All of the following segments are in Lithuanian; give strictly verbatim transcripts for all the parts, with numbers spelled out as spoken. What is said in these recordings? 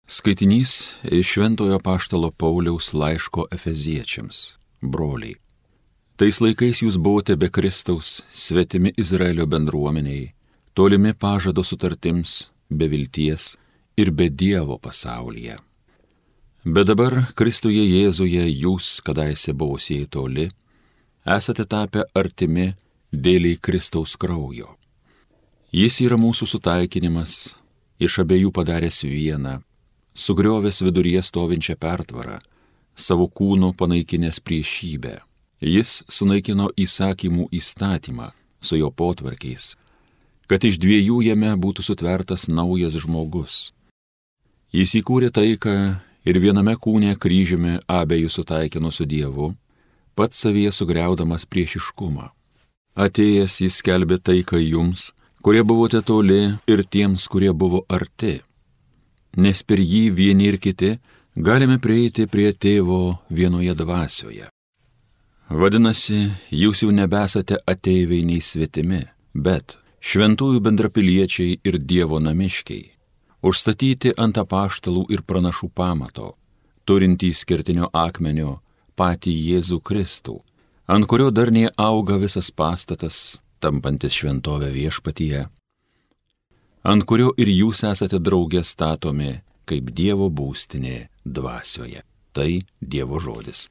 Skaitinys iš Šventojo apaštalo Pauliaus laiško Efeziečiams, broliai. Tais laikais jūs buvote be Kristaus, svetimi Izraelio bendruomeniai, tolimi pažado sutartims, be vilties ir be Dievo pasaulyje. Bet dabar Kristuje Jėzuje jūs, kadaise buvusieji toli, esate tapę artimi dėliai Kristaus kraujo. Jis yra mūsų sutaikinimas, iš abiejų padaręs vieną, sugriovęs viduryje stovinčią pertvarą, savo kūno panaikinęs priešybę. Jis sunaikino įsakymų įstatymą su jo potvarkiais, kad iš dviejų jame būtų sutvertas naujas žmogus. Jis įkūrė taiką ir viename kūne kryžiumi abiejų sutaikino su Dievu, pats savyje sugriaudamas priešiškumą. Atėjęs jis skelbė taiką jums, kurie buvote toli, ir tiems, kurie buvo arti. Nes per jį vieni ir kiti galime prieiti prie Tėvo vienoje dvasioje. Vadinasi, jūs jau nebesate ateiviai nei svetimi, bet šventųjų bendrapiliečiai ir Dievo namiškiai, užstatyti ant apaštalų ir pranašų pamato, turintys kertinio akmenio patį Jėzų Kristų, ant kurio darniai auga visas pastatas, tampantis šventovę viešpatyje, ant kurio ir jūs esate drauge statomi kaip Dievo būstinė dvasioje. Tai Dievo žodis.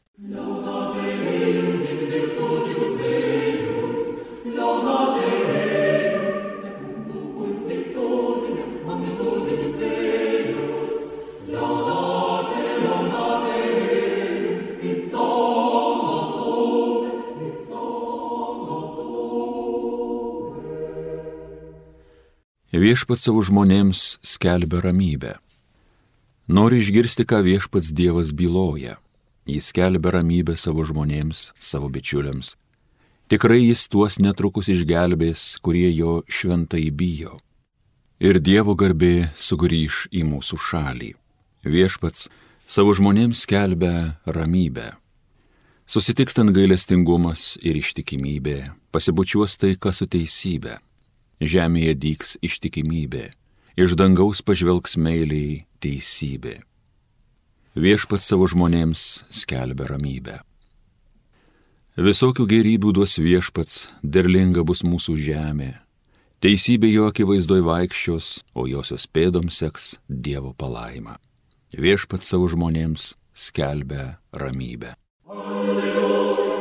Viešpats savo žmonėms skelbia ramybę. Nori išgirsti, ką viešpats Dievas byloja. Jis skelbia ramybę savo žmonėms, savo bičiuliams. Tikrai jis tuos netrukus išgelbės, kurie jo šventai bijo. Ir Dievo garbė sugrįš į mūsų šalį. Viešpats savo žmonėms skelbia ramybę. Susitikstant gailestingumas ir ištikimybė, pasibučiuos taika su teisybė. Žemėje dyks ištikimybė, iš dangaus pažvelgs meiliai teisybė. Viešpats savo žmonėms skelbia ramybę. Visokių gėrybių duos viešpats, derlinga bus mūsų žemė. Teisybė jo akivaizdoj vaikščios, o josios pėdoms seks Dievo palaima. Viešpats savo žmonėms skelbia ramybę. Alleluja.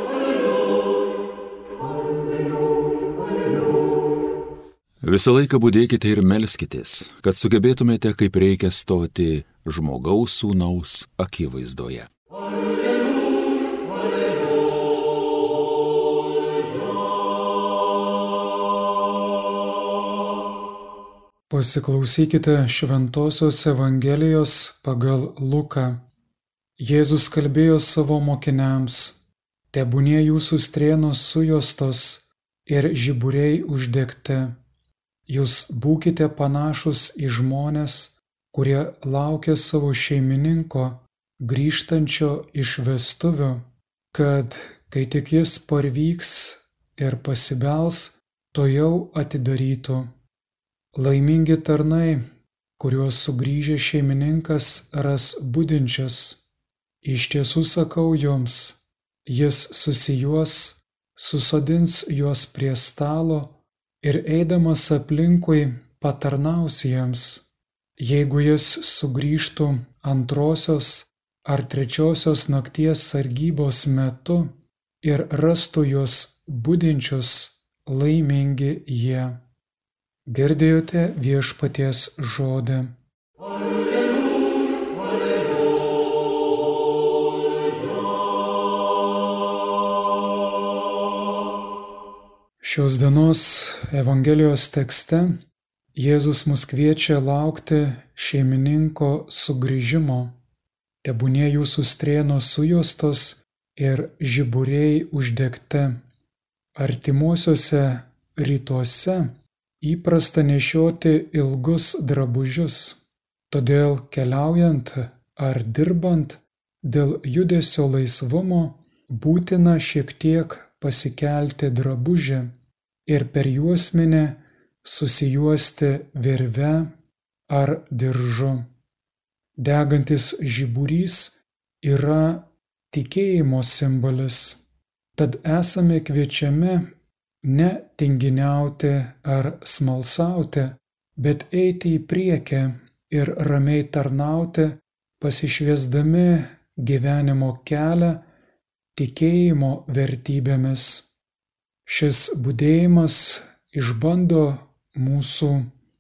Visą laiką budėkite ir melskitės, kad sugebėtumėte kaip reikia stoti žmogaus sūnaus akivaizdoje. Alleluja, alleluja. Pasiklausykite Šventosios Evangelijos pagal Luką. Jėzus kalbėjo savo mokiniams: tebūnie jūsų strėnos sujostos ir žiburiai uždegti. Jūs būkite panašus į žmones, kurie laukia savo šeimininko grįžtančio iš vestuvių, kad, kai tik jis parvyks ir pasibels, tojau atidarytų. Laimingi tarnai, kuriuos sugrįžęs šeimininkas ras budinčius. Iš tiesų sakau jums, jis susijuos, susodins juos prie stalo ir eidamas aplinkui patarnaus jiems. Jeigu jis sugrįžtų antrosios ar trečiosios nakties sargybos metu ir rastų juos budinčius, laimingi jie. Girdėjote viešpaties žodį. Alleluja, alleluja. Šios dienos Evangelijos tekste Jėzus mus kviečia laukti šeimininko sugrįžimo. Tebūnie jūsų strėnos sujostos ir žiburiai uždegti. Artimuosiuose rytuose įprasta nešioti ilgus drabužius, todėl keliaujant ar dirbant dėl judesio laisvumo būtina šiek tiek pasikelti drabužį ir per juosmenę susijuosti virve ar diržu. Degantis žiburys yra tikėjimo simbolis, tad esame kviečiami ne tinginiauti ar smalsauti, bet eiti į priekį ir ramiai tarnauti, pasišviesdami gyvenimo kelią tikėjimo vertybėmis. Šis budėjimas išbando mūsų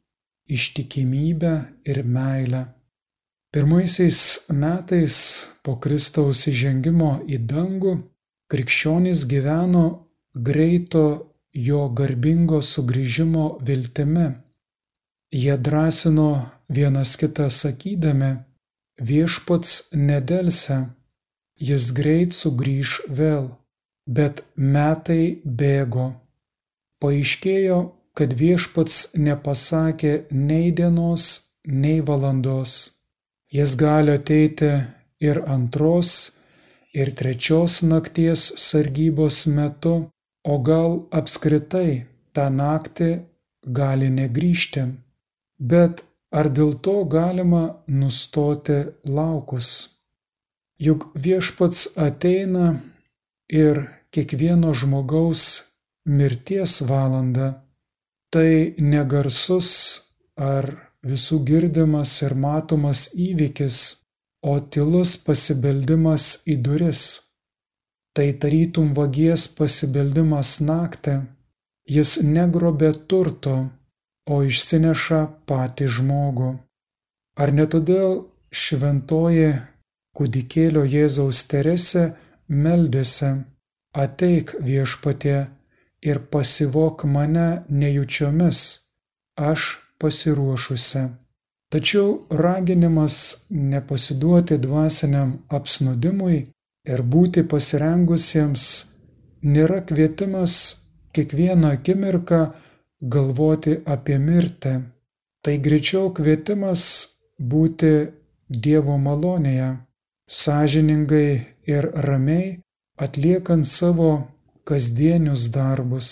ištikimybę ir meilę. Pirmaisiais metais po Kristaus įžengimo į dangų krikščionys gyveno greito jo garbingo sugrįžimo viltimi. Jie drąsino vienas kitą sakydami: viešpats nedelsia, jis greit sugrįš vėl. Bet metai bėgo. Paaiškėjo, kad viešpats nepasakė nei dienos, nei valandos. Jis gali ateiti ir antros, ir trečios nakties sargybos metu, o gal apskritai tą naktį gali negrįžti. Bet ar dėl to galima nustoti laukus? Juk viešpats ateina ir kiekvieno žmogaus mirties valanda. Tai negarsus ar visų girdimas ir matomas įvykis, o tylus pasibeldimas į duris. Tai tarytum vagies pasibeldimas naktį. Jis negrobė turto, o išsineša patį žmogų. Ar ne todėl šventoji kūdikėlio Jėzaus Teresė meldėsi: ateik viešpatie ir pasivok mane nejučiomis, aš pasiruošusi. Tačiau raginimas nepasiduoti dvasiniam apsnūdimui ir būti pasirengusiems nėra kvietimas kiekvieną akimirką galvoti apie mirtį. Tai greičiau kvietimas būti Dievo malonėje, sąžiningai ir ramiai atliekant savo kasdienius darbus.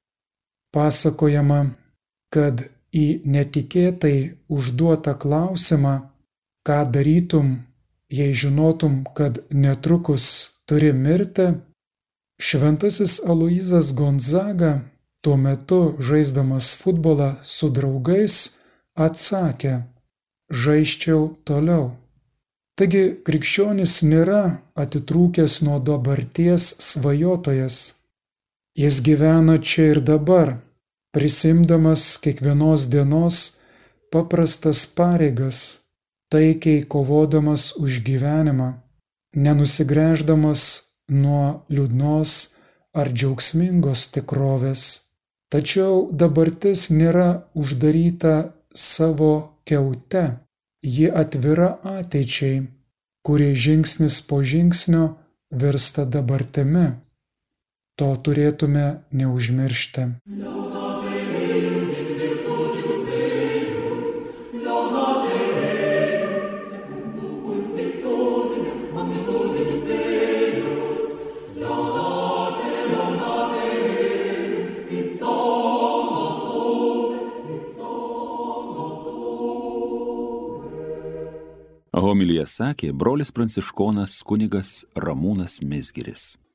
Pasakojama, kad į netikėtai užduotą klausimą, ką darytum, jei žinotum, kad netrukus turi mirti, šventasis Aloyzas Gonzaga, tuo metu žaisdamas futbolą su draugais, atsakė: žaisčiau toliau. Taigi krikščionis nėra atitrūkęs nuo dabarties svajotojas. Jis gyvena čia ir dabar, prisimdamas kiekvienos dienos paprastas pareigas, taikiai kovodamas už gyvenimą, nenusigręždamas nuo liūdnos ar džiaugsmingos tikrovės. Tačiau dabartis nėra uždaryta savo kiaute, ji atvira ateičiai, kuri žingsnis po žingsnio virsta dabartimi. To turėtume neužmiršti. Homiliją sakė brolis pranciškonas kunigas Ramūnas Mizgiris.